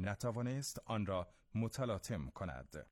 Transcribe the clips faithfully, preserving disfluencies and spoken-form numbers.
نتوانست آن را متلاطم کند.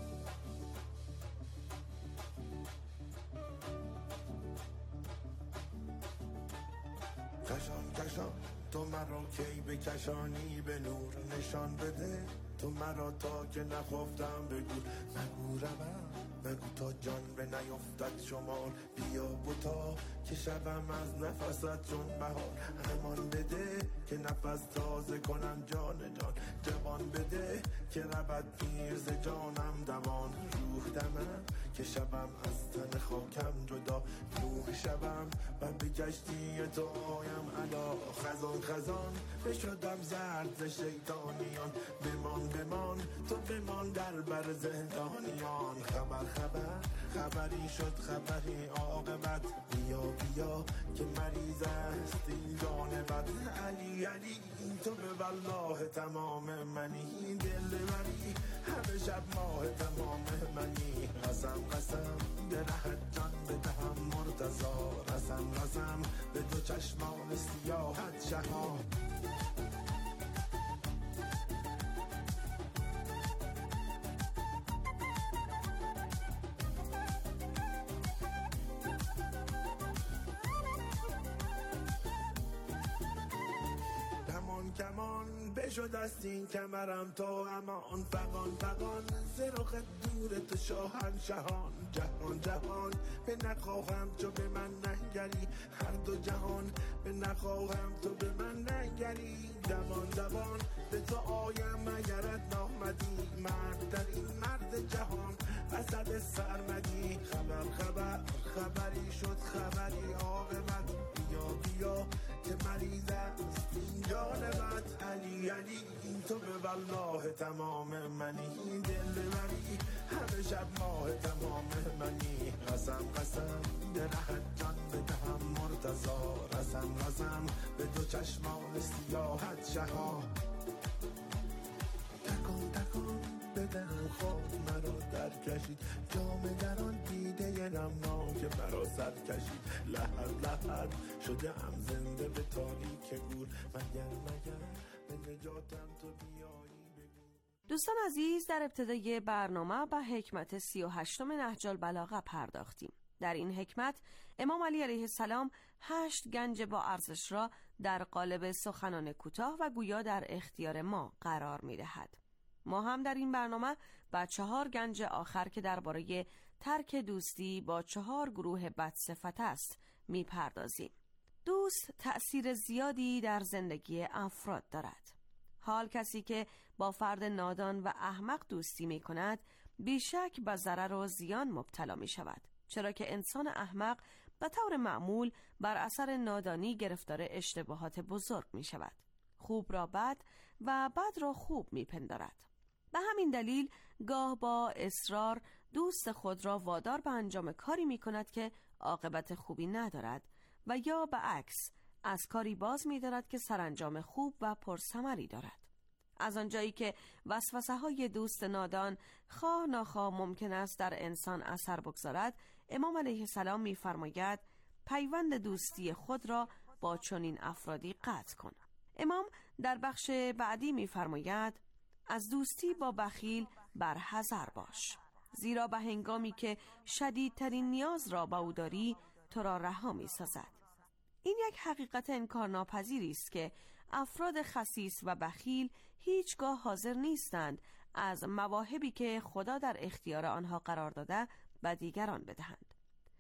کشان کشان تو مرا کی بکشانی، به نور نشان بده تو مرا تا که نخفتم بگو مگو روم مگو تا جان به نیفتد شمال، بیا بوتا که شبم از نفست چون بهار، امان بده که نفس تازه کنم جان جان، جوان بده که ربط پیر ز جانم دوان، روح دمم که شبم از تن خاکم جدا، روح شبم و به کشتی تو آیم علا، خزان خزان بشدم زرد ز شیطانیان، بمان بمان تو بمان در بر زندانیان، خبر خبر خبری شد خبری عاقبت، بیا بیا که مریض است این جان بد، علی علی تو به والله تمام منی، دل منی همه شب ماه تمام منی، قسم قسم به رهت جان بدهم مرتضا، رسم رسم به دو چشمان سیاحت شهان. کمان بشد است این کمرم تا امان، فقان فقان زرخ دور تو شاهنشهان، جهان جهان به نخواهم تو به من ننگری، هر دو جهان به نخواهم تو به من ننگری، دوان دوان به تو آیم اگرت نامدی، مرد در این مرد جهان وسط سرمدی، خبر خبر خبری شد خبری عاقبت، بیا بیا که مریض است این جان بد، علی علی تو به والله تمام منی، دل منی همه شب ماه تمام منی، قسم قسم به رهت جان بدهم مرتضا، رسم رسم به دو چشمان سیاحت شهان، تکان تکان بدهم خواب مرا در کشید، جام دران دیده نمناک مرا سر کشید، لحد لحد شده هم زنده به تاریک گور، مگر مگر به نجاتم تو بیایی بگو. دوستان عزیز، در ابتدای برنامه به حکمت سی و هشتم نهج البلاغه پرداختیم. در این حکمت امام علی علیه السلام هشت گنج با ارزش را در قالب سخنان کوتاه و گویا در اختیار ما قرار می دهد. ما هم در این برنامه با چهار گنج آخر که درباره ترک دوستی با چهار گروه بدصفت است می پردازیم. دوست تأثیر زیادی در زندگی افراد دارد. حال کسی که با فرد نادان و احمق دوستی می کند بیشک به ضرر و زیان مبتلا می شود، چرا که انسان احمق به طور معمول بر اثر نادانی گرفتار اشتباهات بزرگ می شود. خوب را بد و بد را خوب می پندارد. به همین دلیل گاه با اصرار دوست خود را وادار به انجام کاری می کند که عاقبت خوبی ندارد و یا به عکس از کاری باز می دارد که سرانجام خوب و پرثمری دارد. از آنجایی که وسوسه های دوست نادان خواه ناخواه ممکن است در انسان اثر بگذارد، امام علیه السلام می فرماید پیوند دوستی خود را با چنین افرادی قطع کن. امام در بخش بعدی می فرماید از دوستی با بخیل برحذر باش، زیرا به هنگامی که شدیدترین نیاز را با او داری تو را رها می سازد. این یک حقیقت انکارناپذیری است که افراد خسیس و بخیل هیچگاه حاضر نیستند از مواهبی که خدا در اختیار آنها قرار داده به دیگران بدهند.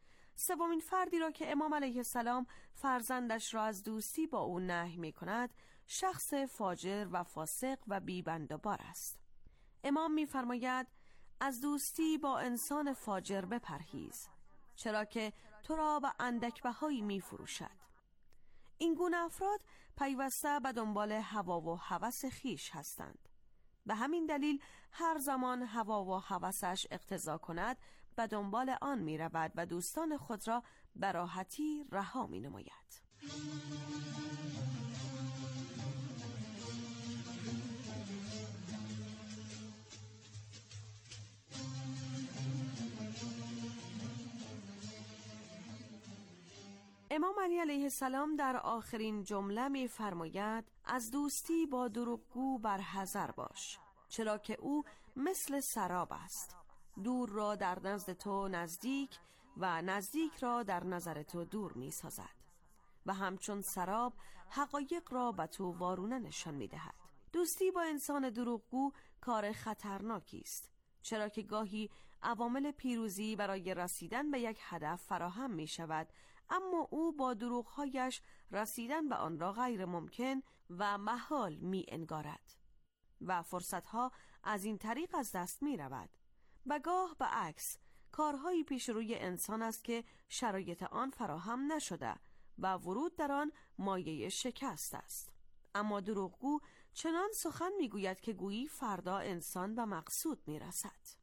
سومین فردی را که امام علیه السلام فرزندش را از دوستی با او نهی می کند شخص فاجر و فاسق و بی‌بندوبار است. امام می فرماید از دوستی با انسان فاجر بپرهیز، چرا که تو را به اندک بهایی می فروشد. این گونه افراد پیوسته به دنبال هوا و هوس خیش هستند. به همین دلیل هر زمان هوا و هوسش اقتضا کند به دنبال آن می رود و دوستان خود را به راحتی رها می نماید. امام علی علیه السلام در آخرین جمله می فرماید از دوستی با دروغگو برحذر باش، چرا که او مثل سراب است، دور را در نزد تو نزدیک و نزدیک را در نظر تو دور می سازد و همچون سراب حقایق را به تو وارونه نشان می دهد. دوستی با انسان دروغگو کار خطرناکی است، چرا که گاهی عوامل پیروزی برای رسیدن به یک هدف فراهم می شود، اما او با دروغهایش رسیدن به آن را غیر ممکن و محال می انگارد و فرصتها از این طریق از دست می رود. و گاه به عکس کارهایی پیش روی انسان است که شرایط آن فراهم نشده و ورود در آن مایه شکست است، اما دروغگو چنان سخن می گوید که گویی فردا انسان به مقصود می رسد.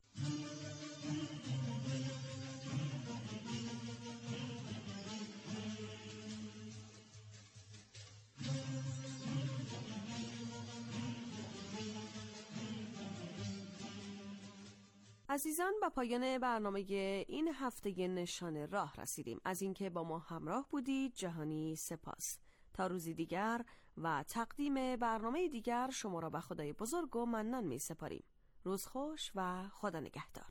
عزیزان، به پایان برنامه این هفته نشان راه رسیدیم. از اینکه با ما همراه بودید جهانی سپاس. تا روزی دیگر و تقدیم برنامه دیگر شما را به خدای بزرگ و منان می سپاریم. روز خوش و خدا نگهدار.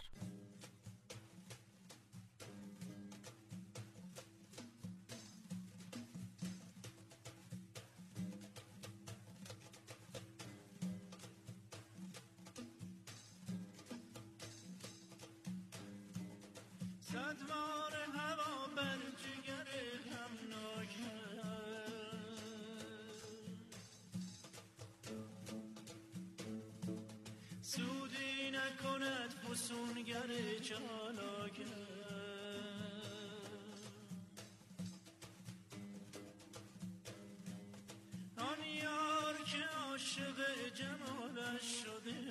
صدوار هوا بر جگر هم ناکرد، سودی نکند فسونگر چالاکرد. آن یار که عاشق جمالش شده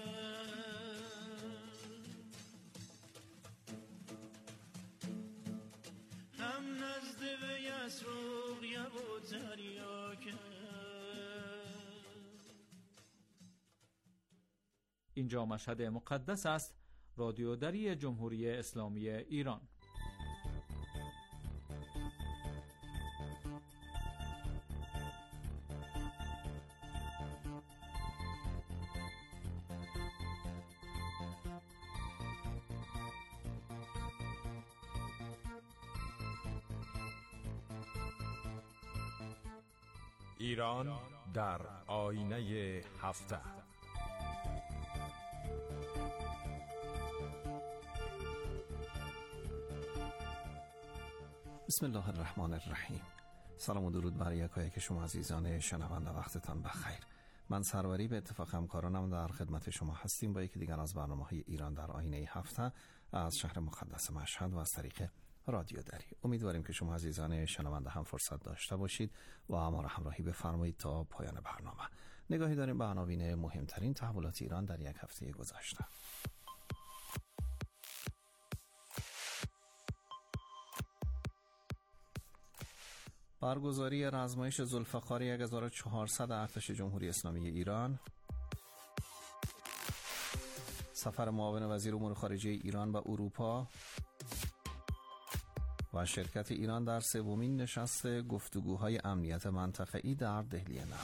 هم نزد وی از روغیه و دریا کرد. اینجا مشهد مقدس است، رادیو دری جمهوری اسلامی ایران. ایران در آینه هفته. بسم الله الرحمن الرحیم. سلام و درود بر یکایک شما عزیزان شنونده، وقتتان بخیر. من سروری به اتفاق همکارانم در خدمت شما هستیم با یکی دیگر از برنامه‌های ایران در آینه هفته از شهر مقدس مشهد و از طریق رادیو دری. امیدواریم که شما عزیزان شنونده هم فرصت داشته باشید و ما را همراهی بفرمایید تا پایان برنامه. نگاهی داریم به عناوین مهمترین تحولات ایران در یک هفته گذشته. برگزاری رزمایش ذوالفقار یک هزار و چهارصد ارتش جمهوری اسلامی ایران، سفر معاون وزیر امور خارجه ایران به اروپا و شرکت ایران در سومین نشست گفتگوهای امنیت منطقه‌ای در دهلی نو.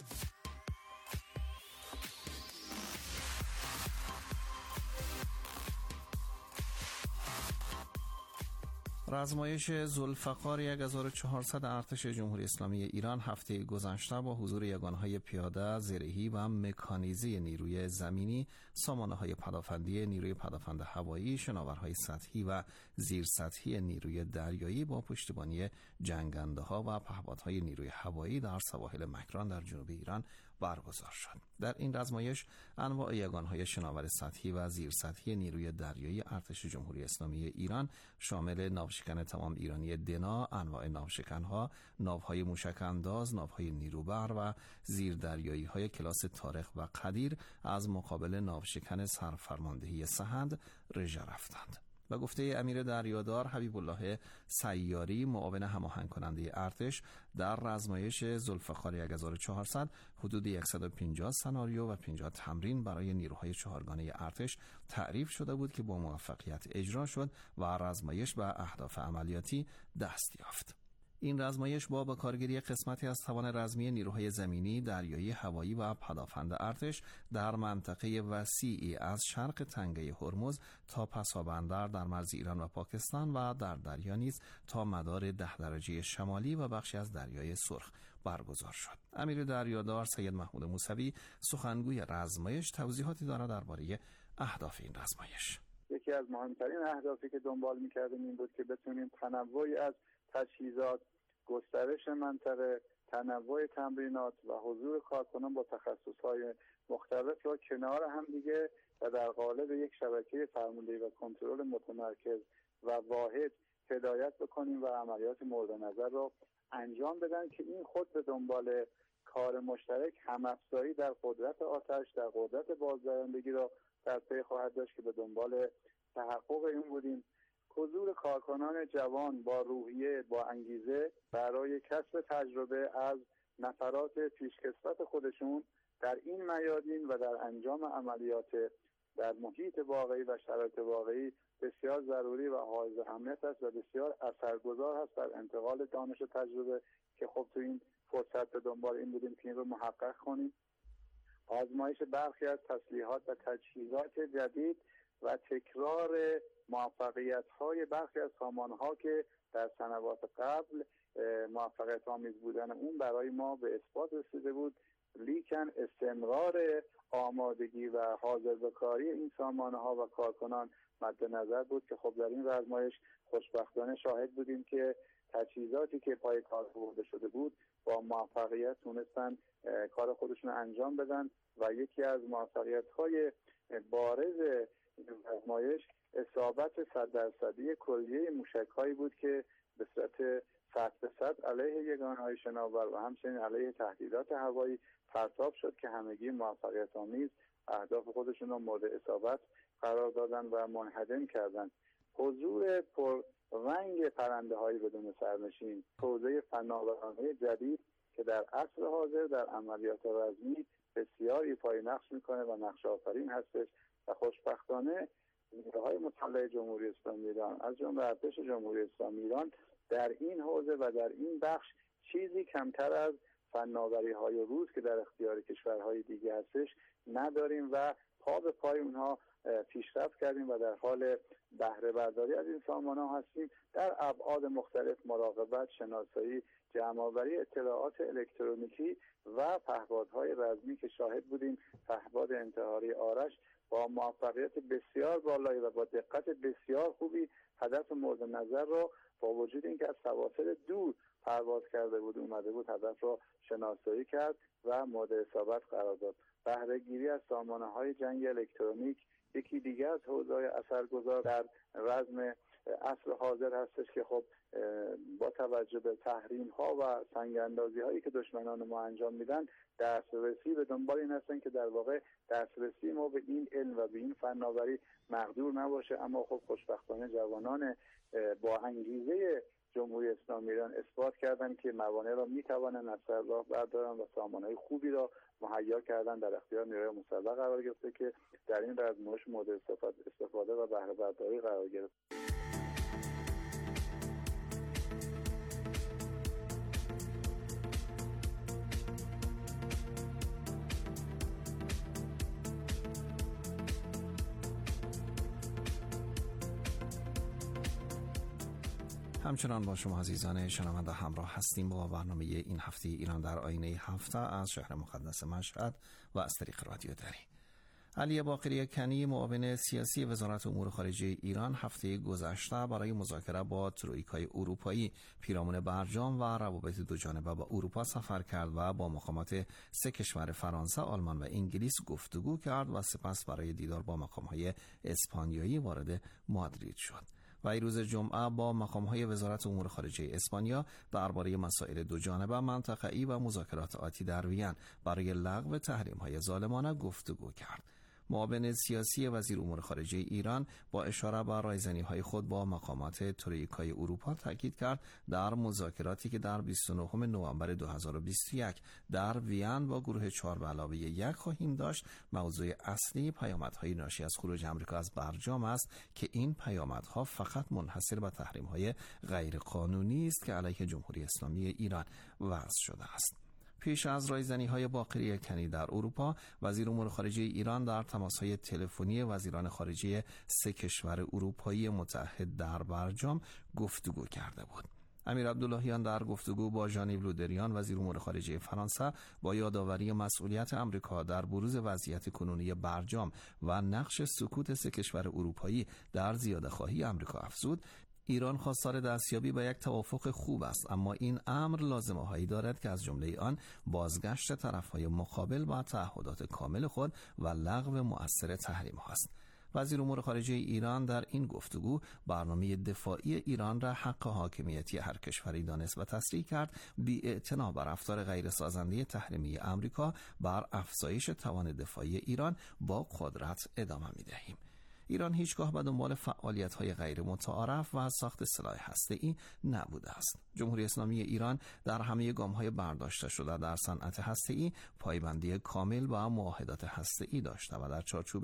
رزمایش ذوالفقار یک هزار و چهارصد ارتش جمهوری اسلامی ایران هفته گذشته با حضور یگانهای پیاده، زرهی و مکانیزی نیروی زمینی، سامانه‌های پدافندی نیروی پدافند هوایی، شناورهای سطحی و زیر سطحی نیروی دریایی با پشتیبانی جنگنده‌ها و پهپادهای نیروی هوایی در سواحل مکران در جنوب ایران برگزار شد. در این رزمایش انواع یگانهای شناور سطحی و زیر سطحی نیروی دریایی ارتش جمهوری اسلامی ایران شامل ناوشکن تمام ایرانی دنا، انواع ناوشکن‌ها، ناوهای موشک انداز، ناوهای نیروبر و زیر دریایی های کلاس طارق و قدیر از مقابل ناوشکن سرفرماندهی سهند رژه رفتند. و گفته امیر دریادار حبیب الله سیاری، معاون هماهنگ کننده ارتش، در رزمایش ذوالفقار یک هزار و چهارصد حدود صد و پنجاه سناریو و پنجاه تمرین برای نیروهای چهارگانه ارتش تعریف شده بود که با موفقیت اجرا شد و رزمایش به اهداف عملیاتی دست یافت. این رزمایش با به کارگیری قسمتی از توان رزمی نیروهای زمینی، دریایی، هوایی و پدافند ارتش در منطقه وسیعی از شرق تنگه هرمز تا پسابندر در مرز ایران و پاکستان و در دریا نیز تا مدار ده درجه شمالی و بخشی از دریای سرخ برگزار شد. امیر دریادار سید محمود موسوی سخنگوی رزمایش توضیحاتی دارد درباره اهداف این رزمایش. یکی از مهمترین اهدافی که دنبال می‌کردیم این بود که بتونیم تنوعی از تجهیزات، گسترش منطقه، تنوع تمرینات و حضور کارکنان با تخصص‌های مختلف را کنار هم دیگه و در قالب یک شبکه فرماندهی و کنترل متمرکز و واحد هدایت بکنیم و عملیات مورد نظر را انجام بدن که این خود به دنبال کار مشترک هم‌افزایی در قدرت آتش، در قدرت بازدارندگی را در پی خواهد داشت که به دنبال تحقق این بودیم. حضور کارکنان جوان با روحیه، با انگیزه برای کسب تجربه از نفرات پیشکسوت خودشون در این میادین و در انجام عملیات در محیط واقعی و شرایط واقعی بسیار ضروری و حائز اهمیت است و بسیار اثرگذار هست در انتقال دانش و تجربه که خب تو این فرصت به دنبال این بودیم که این رو محقق کنیم. آزمایش برخی از تسلیحات و تجهیزات جدید و تکرار موفقیت‌های برخی از سامانه‌ها که در سنوات قبل موفقیت آمیز بودن اون برای ما به اثبات رسیده بود، لیکن استمرار آمادگی و حاضر به کاری این سامانه‌ها و کارکنان مد نظر بود که خب در این رزمایش خوشبختانه شاهد بودیم که تجهیزاتی که پای کار برده شده بود با موفقیت تونستن کار خودشون انجام بدن و یکی از موفقیت‌های بارز این رزمایش اصابت صد درصدی کلیه موشک‌هایی بود که به صورت صد به صد علیه یگانه‌های شناور و همچنین علیه تهدیدات هوایی پرتاب شد که همگی موفقیت آمیز اهداف خودشون را مورد اصابت قرار دادن و منهدم کردن. حضور پررنگ پرنده‌های بدون سرنشین، حوزه فناورانه جدید که در عصر حاضر در عملیات رزمی بسیار ایفای نقش میکنه و نقش آفرین هستش و خوشبختانه نیروهای مسلح جمهوری اسلامی ایران از جمله ارتش جمهوری اسلامی ایران در این حوزه و در این بخش چیزی کمتر از فناوری‌های روز که در اختیار کشورهای دیگه هستش نداریم و پا به پای اونها پیشرفت کردیم و در حال بهره برداری از این سامانه‌ها هستیم در ابعاد مختلف: مراقبت، شناسایی، جمع‌آوری اطلاعات الکترونیکی و پهپادهای رزمی که شاهد بودیم. پهپاد انتحاری آرش با موفقیت بسیار بالایی و با دقت بسیار خوبی هدف مورد نظر را با وجود اینکه از فواصل دور پرواز کرده بود اومده بود هدف را شناسایی کرد و مورد اصابت قرار داد. بهره گیری از سامانه‌های جنگ الکترونیک یکی دیگه از حوزه‌های اثرگذار در رزم عصر حاضر هستش که خب با توجه به تحریم‌ها و سنگ‌اندازی‌هایی که دشمنان ما انجام میدن دسترسی به دنبال این هستن که در واقع دسترسی ما به این علم و به این فناوری مقدور نباشه، اما خب خوشبختانه جوانان با انگیزه جمهوری اسلامی ایران اثبات کردن که موانع را میتوانند از سر راه بردارن و سامانه‌های خوبی را مهیا کردن در اختیار نیروی مسلح قرار گرفته که در این رزمایش مورد استفاده و بهره برداری قرار گرفت. همچنان با شما عزیزان شنونده همراه هستیم با برنامه این هفته ایران در آینه هفته از شهر مقدس مشهد و از طریق رادیو دری. علی باقری کنی، معاون سیاسی وزارت امور خارجه ایران، هفته گذشته برای مذاکره با ترویکای اروپایی پیرامون برجام و روابط دوجانبه با اروپا سفر کرد و با مقامات سه کشور فرانسه، آلمان و انگلیس گفتگو کرد و سپس برای دیدار با مقام‌های اسپانیایی وارد مادرید شد. و روز جمعه با مقام‌های وزارت امور خارجه اسپانیا درباره مسائل دوجانبه، منطقه‌ای و مذاکرات آتی در وین برای لغو تحریم‌های ظالمانه گفتگو کرد. معاون سیاسی وزیر امور خارجه ایران با اشاره به رایزنی‌های خود با مقامات ترویکای اروپا تاکید کرد در مذاکراتی که در بیست و نهم نوامبر دو هزار و بیست و یک در وین با گروه چهار به علاوه یک خواهیم داشت، موضوع اصلی پیامدهای ناشی از خروج آمریکا از برجام است که این پیامدها فقط منحصر به تحریم‌های غیرقانونی است که علیه جمهوری اسلامی ایران وضع شده است. پیش از رایزنی‌های باقری کنی در اروپا، وزیر امور خارجه ایران در تماس‌های تلفنی وزیران خارجه سه کشور اروپایی متحد در برجام گفتگو کرده بود. امیر عبداللهیان در گفتگو با ژان یو لودریان وزیر امور خارجه فرانسه با یادآوری مسئولیت آمریکا در بروز وضعیت کنونی برجام و نقش سکوت سه کشور اروپایی در زیاده‌خواهی آمریکا افزود: ایران خواستار دستیابی به یک توافق خوب است، اما این امر لازمه‌هایی دارد که از جمله آن بازگشت طرف‌های مقابل با تعهدات کامل خود و لغو مؤثر تحریم‌ها است. وزیر امور خارجه ایران در این گفتگو برنامه دفاعی ایران را حق حاکمیتی هر کشوری دانست و تصریح کرد بی‌اعتنا بر رفتار غیرسازنده تحریمی آمریکا بر افزایش توان دفاعی ایران با قدرت ادامه می‌دهیم. ایران هیچگاه به دنبال فعالیت‌های غیر متعارف و ساخت سلاح هسته‌ای نبوده است. جمهوری اسلامی ایران در همه گام‌های برداشته شده در صنعت هسته‌ای پایبندی کامل با معاهدات هسته‌ای داشته و در چارچوب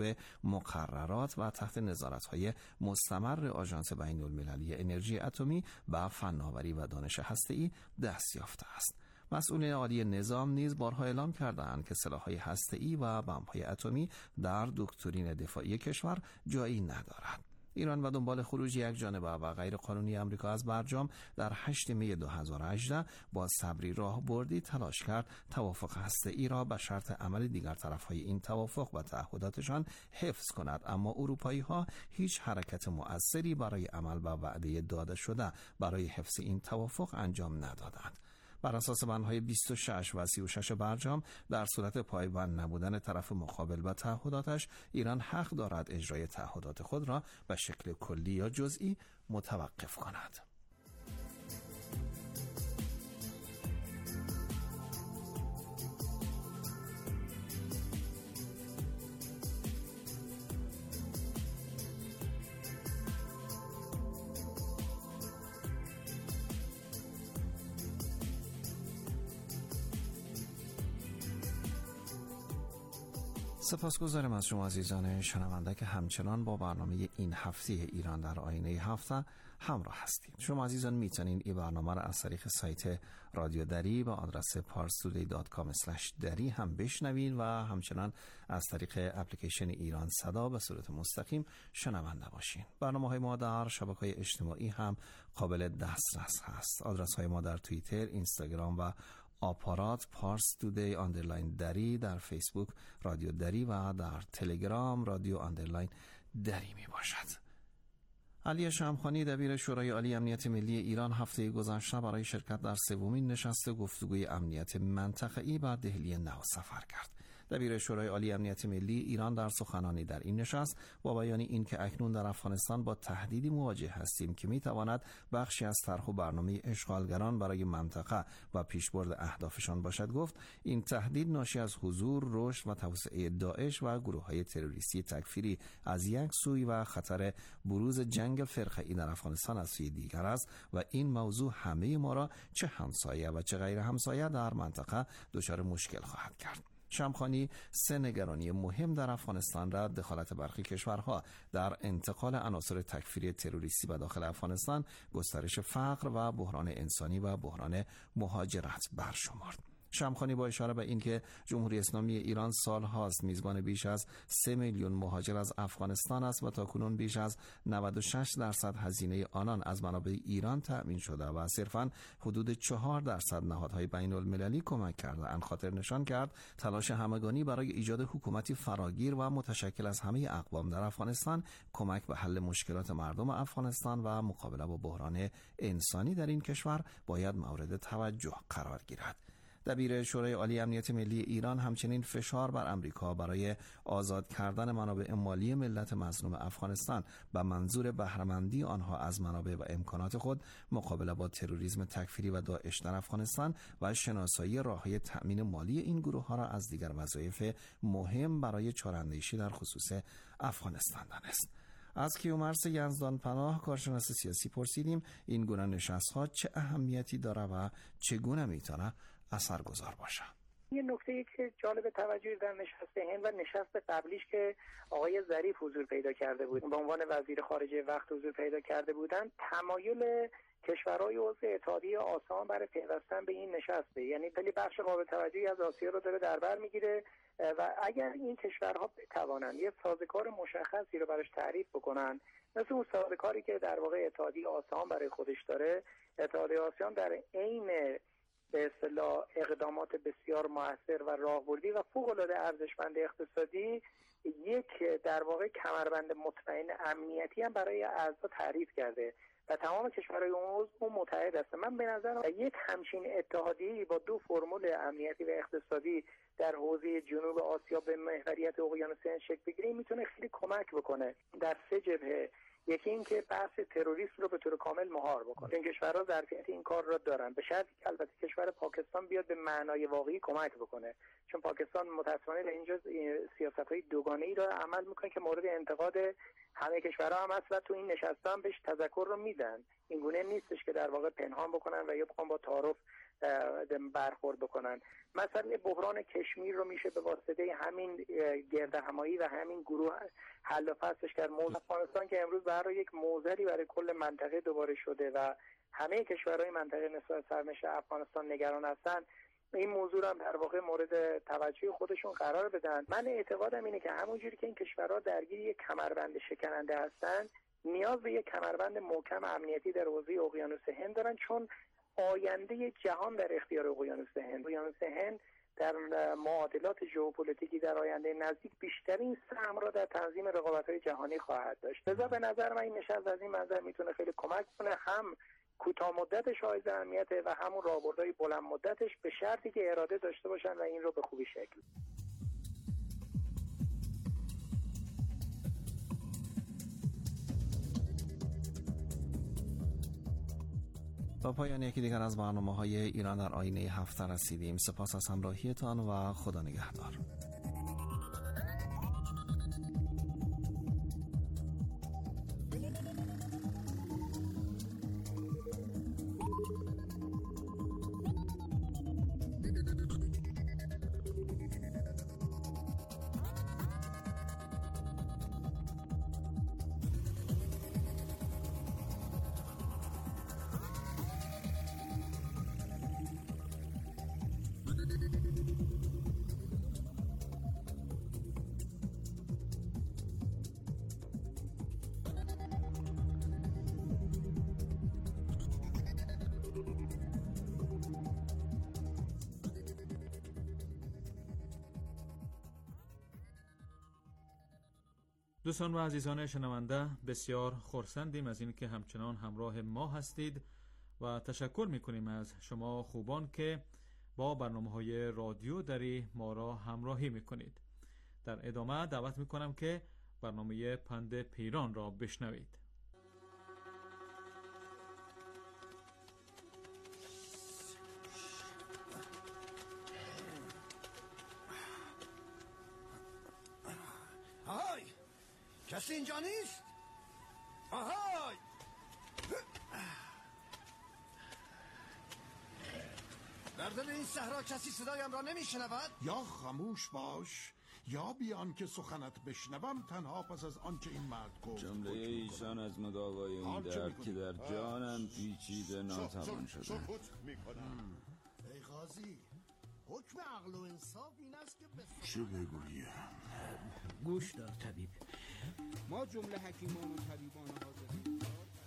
مقررات و تحت نظارت‌های مستمر آژانس بین‌المللی انرژی اتمی به فناوری و دانش هسته‌ای دست یافته است. مسئولین عالی نظام نیز بارها اعلام کردند که سلاح‌های هسته‌ای و بمب‌های اتمی در دکترین دفاعی کشور جایی ندارد. ایران و دنبال خروج یک جانبه و غیر قانونی آمریکا از برجام در هشتم می دو هزار و هجده با صبری راهبردی تلاش کرد توافق هسته‌ای را به شرط عمل دیگر طرف‌های این توافق و تعهداتشان حفظ کند، اما اروپایی‌ها هیچ حرکت مؤثری برای عمل به وعده داده شده برای حفظ این توافق انجام ندادند. بر اساس بندهای بیست و شش و سی و شش برجام، در صورت پایبند نبودن طرف مقابل به تعهداتش، ایران حق دارد اجرای تعهدات خود را به شکل کلی یا جزئی متوقف کند. سپاسگزارم از شما عزیزان شنونده که همچنان با برنامه این هفته ایران در آینه هفته همراه هستید. شما عزیزان میتونید این برنامه را از طریق سایت رادیو دری با آدرس پارس تودی دات کام اسلش دری هم بشنوید و همچنان از طریق اپلیکیشن ایران صدا به صورت مستقیم شنونده باشین. برنامه‌های ما در شبکه‌های اجتماعی هم قابل دسترس هست. آدرس‌های ما در توییتر، اینستاگرام و آپارات پارس تودی آندرلاین دری، در فیسبوک رادیو دری و در تلگرام رادیو آندرلاین دری می باشد. علی شمخانی دبیر شورای عالی امنیت ملی ایران هفته گذشته برای شرکت در سومین نشست گفتگوی امنیت منطقه‌ای به دهلی نو سفر کرد. دبیر شورای عالی امنیت ملی ایران در سخنانی در این نشست با بیان این که اکنون در افغانستان با تهدیدی مواجه هستیم که میتواند بخشی از طرح و برنامه اشغالگران برای منطقه و پیشبرد اهدافشان باشد، گفت این تهدید ناشی از حضور، رشد و توسعه داعش و گروه‌های تروریستی تکفیری از یک سوی و خطر بروز جنگ فرقه‌ای در افغانستان از سوی دیگر است و این موضوع همه ما را چه همسایه و چه غیر همسایه در منطقه دچار مشکل خواهد کرد. شمخانی سه نگرانی مهم در افغانستان را دخالت برخی کشورها در انتقال عناصر تکفیری تروریستی به داخل افغانستان، گسترش فقر و بحران انسانی و بحران مهاجرت برشمرد. شمخانی با اشاره به اینکه جمهوری اسلامی ایران سال هاست میزبان بیش از سه میلیون مهاجر از افغانستان است و تاکنون بیش از نود و شش درصد هزینه آنان از منابع ایران تأمین شده و صرفاً حدود چهار درصد نهادهای بین المللی کمک کرده، ان خاطر نشان کرد تلاش همگانی برای ایجاد حکومتی فراگیر و متشکل از همه اقوام در افغانستان کمک به حل مشکلات مردم افغانستان و مقابله با بحران انسانی در این کشور باید مورد توجه قرار گیرد. دبیر شورای عالی امنیت ملی ایران همچنین فشار بر امریکا برای آزاد کردن منابع مالی ملت مظلوم افغانستان به منظور بهره‌مندی آنها از منابع و امکانات خود مقابله با تروریسم تکفیری و داعش در افغانستان و شناسایی راه‌های تأمین مالی این گروه ها را از دیگر وظایف مهم برای چاره‌اندیشی در خصوص افغانستان دانست. از کیومرث یزدان پناه کارشناس سیاسی پرسیدیم این گونه نشست‌ها چه اهمیتی داره و چگونه میتونه اثرگذار باشه. یه نکته که جالب توجه در نشست هند و نشست قبلیش که آقای ظریف حضور پیدا کرده بود به عنوان وزیر خارجه وقت حضور پیدا کرده بودن، تمایل کشورهای عضو اتحادیه آسیان برای پیوستن به این نشسته، یعنی خیلی بخش قابل توجهی از آسیا رو داره در بر میگیره و اگر این کشورها بتوانند یه سازوکار مشخصی رو براش تعریف بکنن، مثل اون سازوکاری که در واقع اتحادیه آسیان برای خودش داره، اتحادیه آسیان در عین به اصطلاح اقدامات بسیار موثر و راهبردی و فوق‌العاده ارزشمند اقتصادی یک در واقع کمربند مطمئن امنیتی هم برای اعضا تعریف کرده و تمام کشورهای اون عضو متحد هستند. من به نظرم یک همچین اتحادیه‌ای با دو فرمول امنیتی و اقتصادی در حوزه جنوب آسیا به محوریت اقیانوس هند شکل بگیره میتونه خیلی کمک بکنه در سه جبهه. یکی این که بحث تروریسم رو به طور کامل مهار بکنه. این کشورها ظرفیت این کار را دارن، به شرطی که البته کشور پاکستان بیاد به معنای واقعی کمک بکنه، چون پاکستان متأسفانه در اینجا سیاست‌های دوگانه‌ای را عمل میکنه که مورد انتقاد همه کشورها هم هست و تو این نشست‌ها هم بهش تذکر رو میدن. این گونه نیستش که در واقع پنهان بکنن و یا بخوام با تعارف برخورد بکنن. مثلا بحران کشمیر رو میشه به واسطه همین گردهمایی و همین گروه حل و فصلش کرد. موضوع افغانستان که امروز برای یک موزلی برای کل منطقه دوباره شده و همه کشورهای منطقه نسبت سرنوشت افغانستان نگران هستن، این موضوع هم در واقع مورد توجه خودشون قرار بدن. من اعتقادم اینه که همونجوری که این کشورها درگیر یک کمربند شکننده هستن، نیاز به یک کمربند محکم امنیتی در حوزه اقیانوس هند دارن، چون آینده جهان در اختیار اقیانوس هند. اقیانوس هند در معادلات ژئوپلیتیکی در آینده نزدیک بیشترین سهم را در تنظیم رقابت‌های جهانی خواهد داشت. لذا به نظر من این نشست از این منظر میتونه خیلی کمک کنه، هم کوتاه مدتش حائز اهمیته و همون راهبردهای بلند مدتش، به شرطی که اراده داشته باشن و این رو به خوبی شکل. تا پایان یکی دیگر از برنامه‌های ایران در آینه هفته رسیدیم. سپاس از همراهیتان و خدا نگهدار. دوستان و عزیزان شنونده، بسیار خرسندیم از این که همچنان همراه ما هستید و تشکر میکنیم از شما خوبان که با برنامه‌های رادیو دری ما را همراهی میکنید. در ادامه دعوت میکنم که برنامه پند پیران را بشنوید. کسی اینجا نیست؟ آهای! در دل این صحرا کسی صدایم را نمیشنود؟ یا خاموش باش یا بیان که سخنت بشنوم، تنها پس از آنچه این مرد گفت. جمله ایشان از مداوای این درد که در جانم پیچیده ناتوان شده. ای قاضی، حکم عقل و انصاف این است که چه بگویم؟ گوش دار طبیب، ما جمله حکیمان و طبیبان حاضرین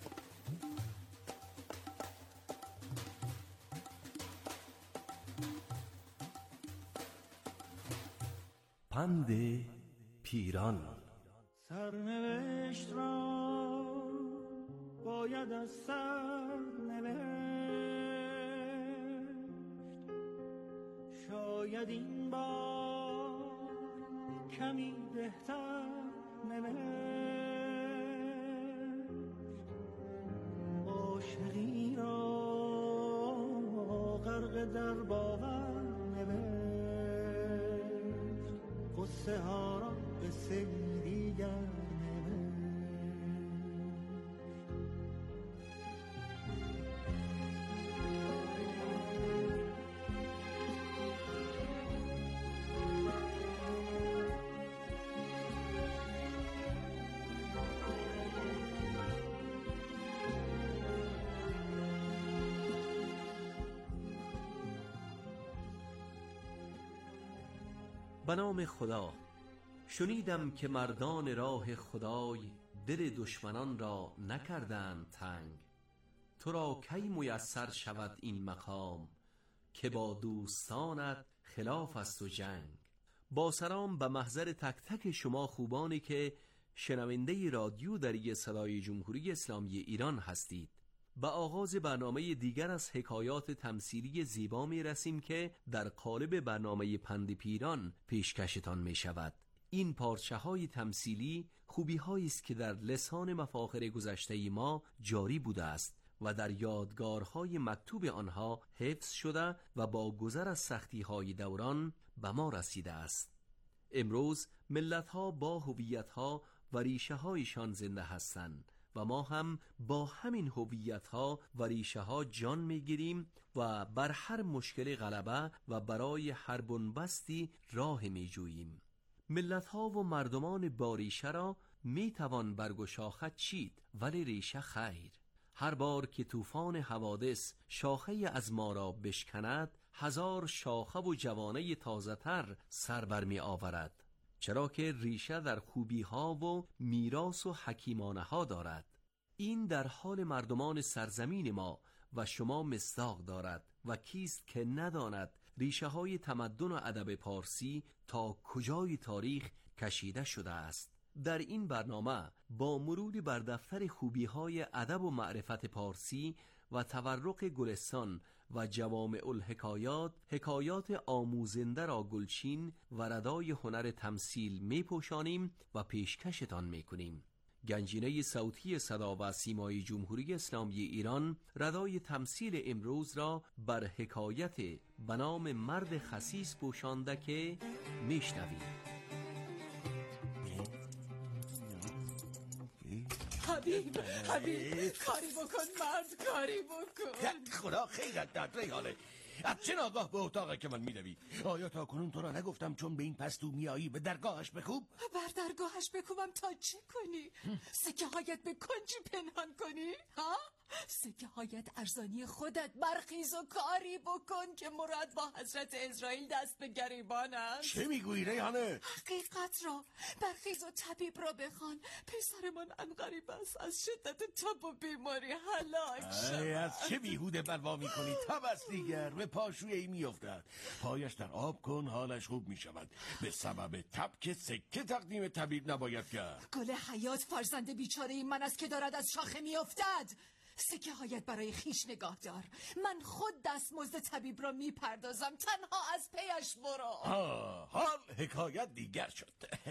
پند پیران. سرنوشت را باید از سر نوشت، شاید این بار کمی بهتر نوشت عاشقی را غرق در باور نوشت قصه ها را قصه دیگر به نام خدا. شنیدم که مردان راه خدای دل دشمنان را نکردند تنگ. تو را کی میسر شود این مقام که با دوستانت خلاف است و جنگ. با سلام به محضر تک تک شما خوبانی که شنونده رادیو دری صدای جمهوری اسلامی ایران هستید. به آغاز برنامه دیگر از حکایات تمثیلی زیبا می رسیم که در قالب برنامه پند پیران پیشکشتان می شود. این پارچه های تمثیلی خوبی هایی است که در لسان مفاخر گذشته ما جاری بوده است و در یادگارهای مکتوب آنها حفظ شده و با گذر از سختی های دوران به ما رسیده است. امروز ملت ها با هویت ها و ریشه هایشان زنده هستند و ما هم با همین هویت ها و ریشه ها جان میگیریم و بر هر مشکل غلبه و برای هر بنبستی راه میجوییم. ملت ها و مردمان با ریشه را میتوان برگ و شاخه چید ولی ریشه خیر. هر بار که طوفان حوادث شاخه از ما را بشکند، هزار شاخه و جوانه تازه تر سر بر می آورد، چرا که ریشه در خوبی ها و میراث و حکیمانه ها دارد. این در حال مردمان سرزمین ما و شما مصداق دارد و کیست که نداند ریشه های تمدن و ادب پارسی تا کجای تاریخ کشیده شده است. در این برنامه با مرور بر دفتر خوبی های ادب و معرفت پارسی و تورق گلستان و جوامع الحکایات، حکایات آموزنده را گلچین و ردای هنر تمثیل می پوشانیم و پیشکشتان می کنیم. گنجینه صوتی صدا و سیمای جمهوری اسلامی ایران ردای تمثیل امروز را بر حکایت به نام مرد خسیس پوشانده که می شنویم. حبیب حبیب کاری بکن مرد، کاری بکن. خدا خیرت داد ریحانه. از چه ناگاه به اتاقه که من میروی؟ آیا تا کنون تو را نگفتم چون به این پستو میایی به درگاهش بکوب؟ بر درگاهش بکوبم تا چه کنی؟ سکه هایت به کنجی پنهان کنی؟ ها؟ سکه هایت ارزانی خودت برخیز و کاری بکن که مراد با حضرت اسرائیل دست به گریبانم. چه میگویی ریحانه؟ حقیقت را برخیز و طبیب را بخوان. پسرمان عنقریب است، از شدت تب و بیماری هلاک شد. از چه بیهوده بلوا میکنی؟ تب است دیگر، به پاشوی ای میافتد. پایش در آب کن حالش خوب میشود. به سبب تب که سکه تقدیم طبیب نباید کرد. گل حیات فرزند بیچاره من است که دارد از شاخه میافتد. سکه هایت برای خیش نگاه دار. من خود دستمزد طبیب را میپردازم، تنها از پیش برو. آه، حال حکایت دیگر شد.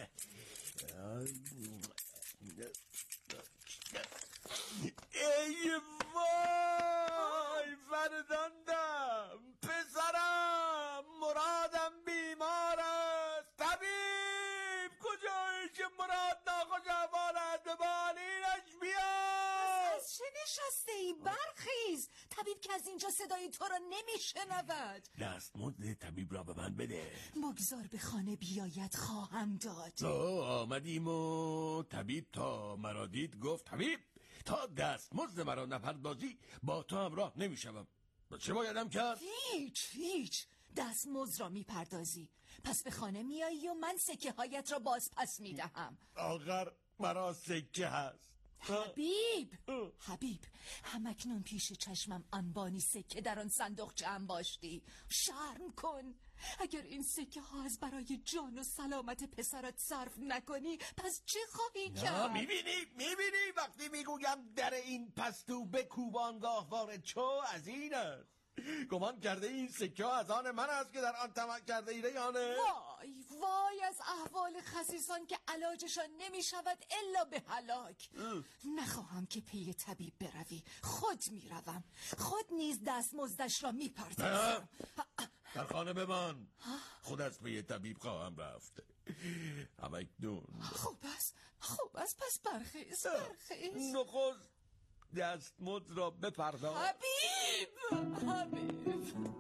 ای وای فرداندم، پسرم مرادم بیمار است. طبیب کجایی که مراد ناخوش احوالت به بالینش بیاد. از چه نشسته ای؟ برخیز. طبیب که از اینجا صدای تو را نمیشنود. دستمزد طبیب را به من بده. مگذار به خانه بیاید خواهم داد. آمدیم و طبیب تا مرا دید گفت طبیب تا دستمزد مرا نپردازی با تو همراه نمیشوم. چه بایدم کرد؟ هیچ هیچ. دستمزد را میپردازی، پس به خانه میایی و من سکه هایت را باز پس میدهم. آخر مرا سکه هست. حبیب حبیب همکنون پیش چشمم انبانی سکه در آن صندوقچه انباشتی. شرم کن. اگر این سکه ها از برای جان و سلامت پسرت صرف نکنی پس چه خواهی کرد؟ میبینی میبینی وقتی میگویم در این پستو به کوبانگاه وارد چو از این است. گمان کرده این سکه از آن من است که در آن طمع کرده ای ریحانه؟ وای وای از احوال خسیسان که علاجشان نمی شود الا به هلاک. نخواهم که پی طبیب بروی، خود می روم، خود نیز دست مزدش را می پردازم. در خانه بمان، خود از پی طبیب خواهم رفت. همکنون خوب است خوب است پس برخیز برخیز. نخست دستمزد را بپرداز. حبیب حبیب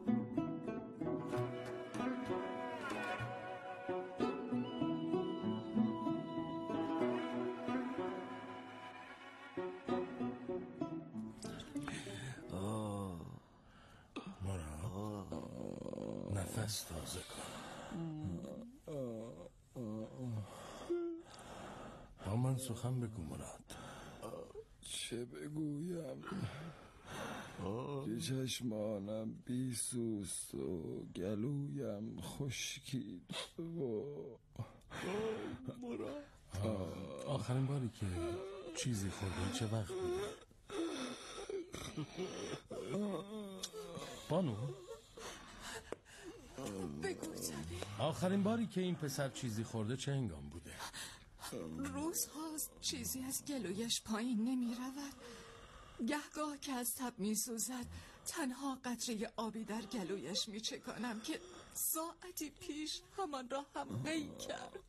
نفس تازه کن. با من سخن بگو مراد. چه بگویم که چشمانم بی سوست و گلویم خشکید و مراد آخرین باری که چیزی خوردی چه وقت بود؟ بانو بگو جانی. آخرین باری که این پسر چیزی خورده چه هنگام بوده؟ روز هاست چیزی از گلویش پایین نمی رود. گهگاه که از تب می سوزد تنها قطره آبی در گلویش می چکانم که ساعتی پیش همان را هم قی کرد.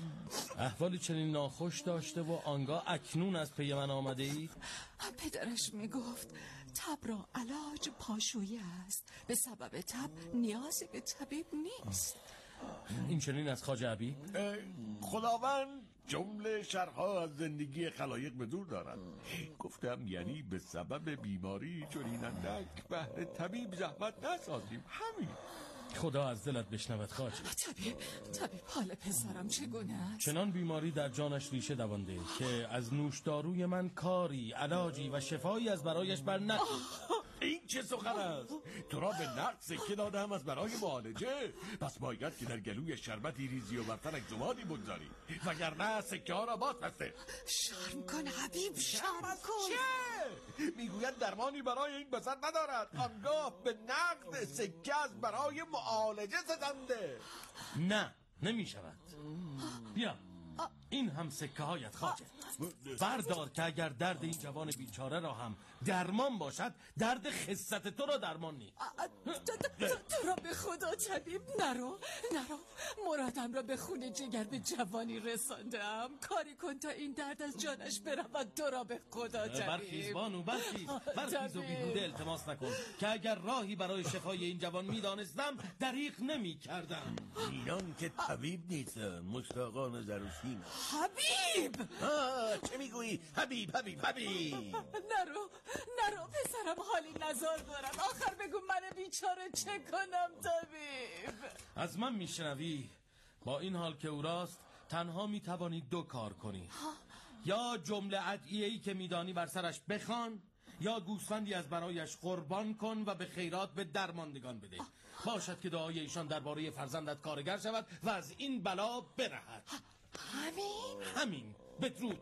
احوالی چنین ناخوش داشته و آنگاه اکنون از پی من آمده ای؟ پدرش می گفت تب را علاج پاشویی است، به سبب تب نیازی به طبیب نیست. این چنین از خواجه عبی؟ خداوند جمله شرها از زندگی خلایق به دور دارد. گفتم یعنی به سبب بیماری چنین اندک بهر طبیب زحمت نسازیم، همین. خدا از دلت بشنود خواجه. طبیب طبیب حال پسرم چگونه است؟ چنان بیماری در جانش ریشه دوانده که از نوشداروی من کاری، علاجی و شفایی از برایش بر نخورد. این چه سخن است؟ تو را به نقد سکه دادم از برای معالجه، پس باید که در گلوی شربتی ریزی و بر سرک زمادی بگذاری، وگرنه سکه ها را باز پسته. شرم کن حبیب، شرم کن. چه؟ میگوید درمانی برای این پسر ندارد، آنگاه به نقد سکه از برای معالجه ستنده. نه نمی شود. بیا این هم سکه هایت خواجه، بردار که اگر درد این جوان بیچاره را هم درمان باشد، درد خست تو را درمان نیست. تو را به خدا طبیب نرو نرو، مرادم را به خون جگر به جوانی رساندم. کاری کن تا این درد از جانش برود. تو را به خدا طبیب. برخیز بانو برخیز برخیز و بیهوده التماس نکن که اگر راهی برای شفای این جوان میدانستم دریغ نمی کردم. اینان که طبیب نیستن، مشتاقان زروشین. حبیب چه میگویی؟ حبیب حبیب حبیب نرو نرو پسرم، حالی نزار دارم. آخر بگو من بیچاره چه کنم طبیب؟ از من میشنوی؟ با این حال که او راست تنها میتوانی دو کار کنی. یا جمله ادعیه‌ای که میدانی بر سرش بخوان، یا گوسفندی از برایش قربان کن و به خیرات به درماندگان بده. باشد که دعای ایشان درباره فرزندت کارگر شود و از این بلا برهد. همین؟ همین. بدرود.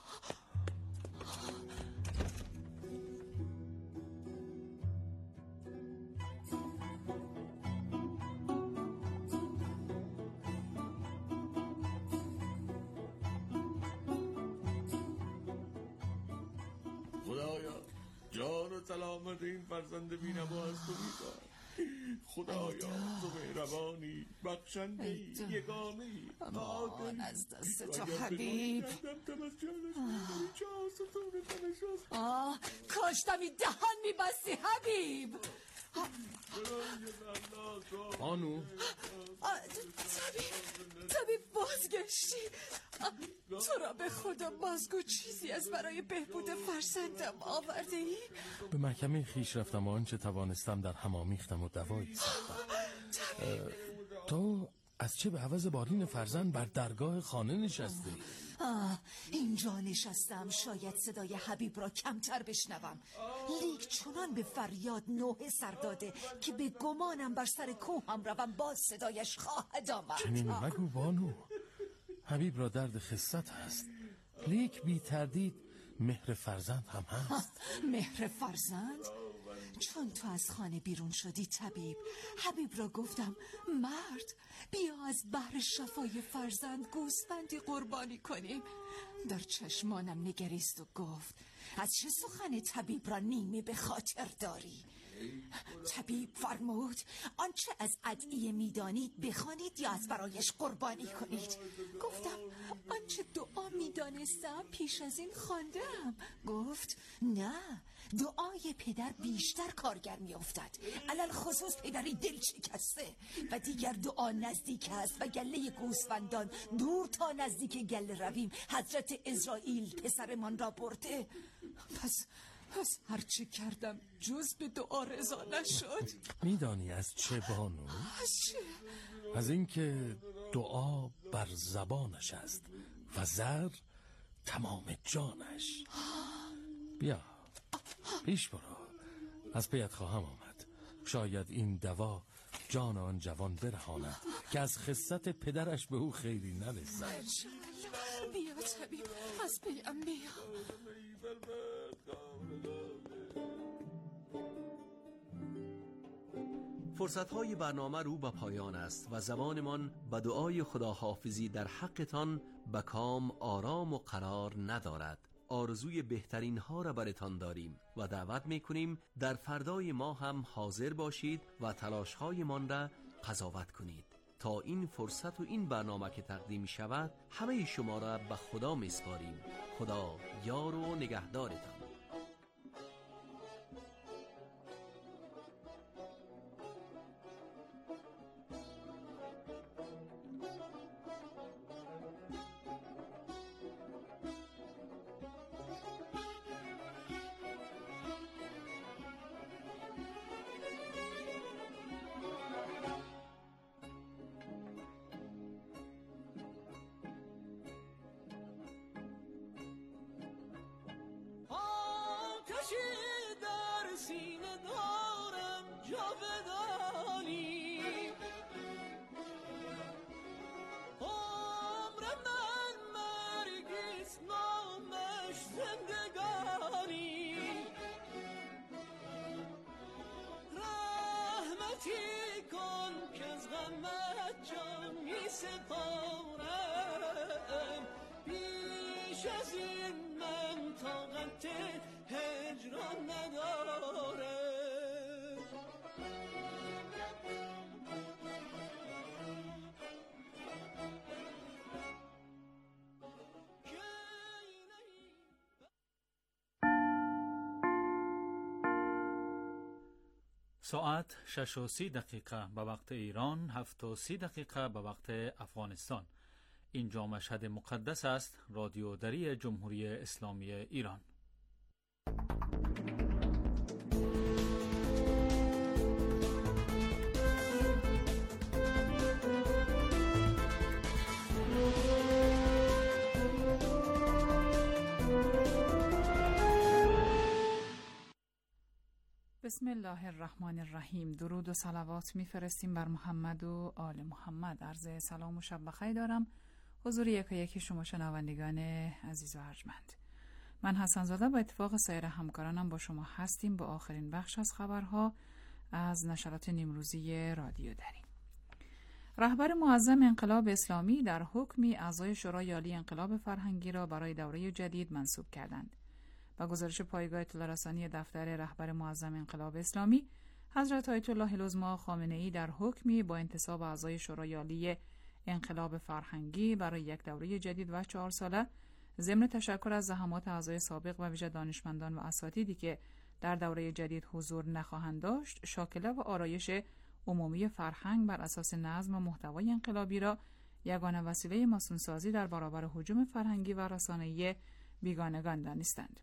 خدایا جان و سلامت این فرزند بینوا از تو می‌خواهم. خدایا تو مهربانی، بخشنده‌ای، یگانه‌ای، امان از دست تو حبیب. آه کاشتمی دهان میبستی حبیب. آنو طبیب طبیب بازگشتی. تو را به خدا بازگو چیزی از برای بهبود فرزندم آورده ای؟ به محکمه خیش رفتم و آنچه توانستم در هم آمیختم و دوایی ساختم. تو از چه به عوض بالین فرزند بر درگاه خانه نشستی؟ آه اینجا نشستم شاید صدای حبیب را کمتر بشنوم، لیک چنان به فریاد نوحه سر داده که به گمانم بر سر کوهم روم باز صدایش خواهد آمد. چنین مگو بانو، حبیب را درد خست هست، لیک بی تردید مهر فرزند هم هست. مهر فرزند؟ چون تو از خانه بیرون شدی طبیب، حبیب را گفتم مرد بیا از بحر شفای فرزند گوسفندی قربانی کنیم. در چشمانم نگریست و گفت از چه سخن طبیب را نیمه به خاطر داری؟ طبیب فرمود آنچه از ادعیه میدانید بخوانید یا از برایش قربانی کنید. گفتم آنچه دعا میدانستم پیش از این خواندم. گفت نه، دعای پدر بیشتر کارگر میافتد، علل خصوص پدری دل شکسته و دیگر دعا نزدیک است و گله گوسفندان دور تا نزدیک گله رویم حضرت اسرائیل پسرمان را برده. پس پس هرچی کردم جز به دعا رضا نشد. میدانی از چه بانو؟ از چه؟ از اینکه دعا بر زبانش است و زر تمام جانش. بیا پیش برو، از پیت خواهم آمد. شاید این دوا جان آن جوان برهاند که از خست پدرش به او خیلی نرسد. بیا طبیب، از پیم بیا. فرصت‌های برنامه رو به پایان است و زبانمان به دعای خداحافظی در حقتان به کام آرام و قرار ندارد. آرزوی بهترین ها را برتان داریم و دعوت می‌کنیم در فردای ما هم حاضر باشید و تلاش‌های من را قضاوت کنید. تا این فرصت و این برنامه که تقدیم شود همه شما را به خدا میسپاریم. خدا یار و نگهدارتان. در سینه دارم جاودانی، عمر من مرگیست نامش زندگانی. رحمتی کن که از غمت جان می سپارم، بیش از این من طاقت هجران نداره. ساعت شش و سی دقیقه به وقت ایران، هفت و سی دقیقه به وقت افغانستان. اینجا مشهد مقدس است، رادیو دری جمهوری اسلامی ایران. بسم الله الرحمن الرحیم. درود و صلوات میفرستیم بر محمد و آل محمد. عرض سلام و شب بخیر دارم حضور یک و یکی شما شنوندگان عزیز و ارجمند. من حسن زاده با اتفاق سایر همکارانم با شما هستیم با آخرین بخش از خبرها از نشرات نیمروزی رادیو دری. رهبر معظم انقلاب اسلامی در حکمی اعضای شورای عالی انقلاب فرهنگی را برای دوره جدید منصوب کردند. با گزارش پایگاه اطلاع رسانی دفتر رهبر معظم انقلاب اسلامی، حضرت آیت الله العظمی خامنه‌ای در حکمی با انتصاب اعضای شورای عالی انقلاب فرهنگی برای یک دوره جدید و چهار ساله، ضمن تشکر از زحمات اعضای سابق و ویژه دانشمندان و اساتیدی که در دوره جدید حضور نخواهند داشت، شاکله و آرایش عمومی فرهنگ بر اساس نظم و محتوای انقلابی را یگانه وسیله ماسون‌سازی در برابر هجوم فرهنگی و رسانه‌ای بیگانگان دانستند.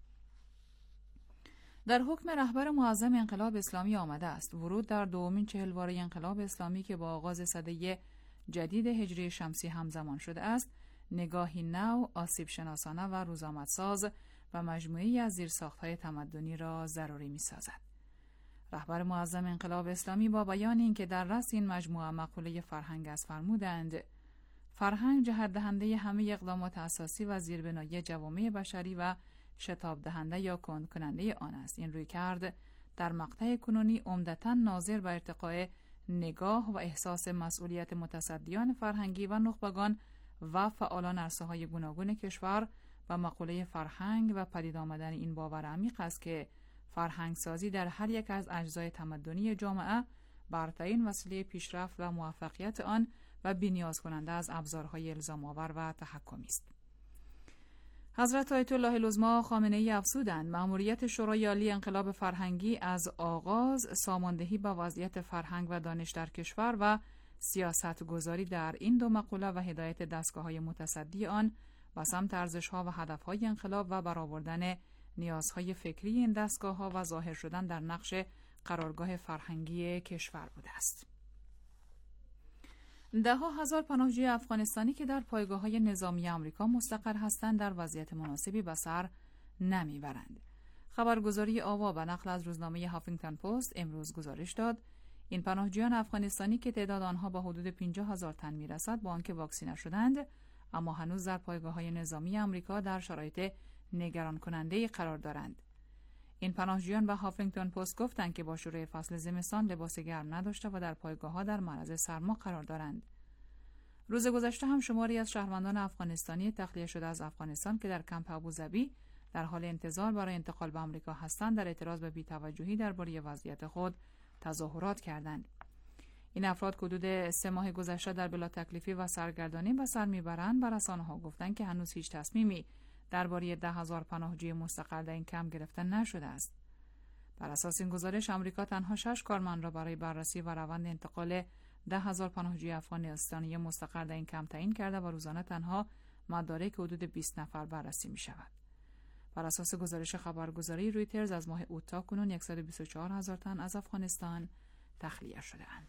در حکم رهبر معظم انقلاب اسلامی آمده است ورود در دومین چهلواره انقلاب اسلامی که با آغاز سده جدید هجری شمسی همزمان شده است، نگاهی نو، آسیب شناسانه و روزآمدساز و مجموعه‌ای از زیرساخت‌های تمدنی را ضروری می‌سازد. رهبر معظم انقلاب اسلامی با بیان اینکه در رأس این مجموعه مقوله فرهنگ است فرمودند: فرهنگ جهت دهنده همه اقدامات اساسی و زیربنایی جوامع بشری و شتاب دهنده یا کند کننده آن است. این روی کرد در مقطع کنونی عمدتاً ناظر به ارتقاء نگاه و احساس مسئولیت متصدیان فرهنگی و نخبگان و فعالان عرصه‌های گوناگون کشور و مقوله فرهنگ و پدید آمدن این باور عمیق است که فرهنگسازی در هر یک از اجزای تمدنی جامعه برترین وسیله پیشرفت و موفقیت آن و بی‌نیاز کننده از ابزارهای الزام آور و تحکمی است. حضرت آیت الله العظمی خامنه‌ای افزودند مأموریت شورای عالی انقلاب فرهنگی از آغاز ساماندهی به وضعیت فرهنگ و دانش در کشور و سیاست گذاری در این دو مقوله و هدایت دستگاه‌های متصدی آن و سمت ارزش‌ها و هدف‌های انقلاب و برآوردن نیازهای فکری این دستگاه‌ها و ظاهر شدن در نقش قرارگاه فرهنگی کشور بوده است. ده ها هزار پناهجوی افغانستانی که در پایگاه‌های نظامی آمریکا مستقر هستند در وضعیت مناسبی به سر نمیبرند. خبرگزاری آوا به نقل از روزنامه هافینگتون پست امروز گزارش داد این پناهجویان افغانستانی که تعداد آنها به حدود پنجاه هزار تن میرسد با آنکه واکسینه شدند اما هنوز در پایگاه‌های نظامی آمریکا در شرایط نگران کننده قرار دارند. این پناهجویان به هافینگتون پست گفتند که با شروع فصل زمستان لباس گرم نداشته و در پایگاه‌ها در معرض سرما قرار دارند. روز گذشته هم شماری از شهروندان افغانستانی تخلیه شده از افغانستان که در کمپ ابوظبی در حال انتظار برای انتقال به آمریکا هستند در اعتراض به بی‌توجهی درباره وضعیت خود تظاهرات کردند. این افراد حدود سه ماه گذشته در بلا تکلیفی و سرگردانی به سر میبرند. بر رسانه‌ها گفتند که هنوز هیچ تصمیمی درباره ده هزار پناهجوی مستقر در این کمپ گرفته نشده است. بر اساس این گزارش آمریکا تنها شش کارمند را برای بررسی و روند انتقال ده هزار پناهجوی افغانستانی مستقر در این کمپ تعیین کرده و روزانه تنها مدارک حدود بیست نفر بررسی می شود. بر اساس گزارش خبرگزاری رویترز از ماه اوت تا کنون صد و بیست و چهار هزار تن از افغانستان تخلیه شده اند.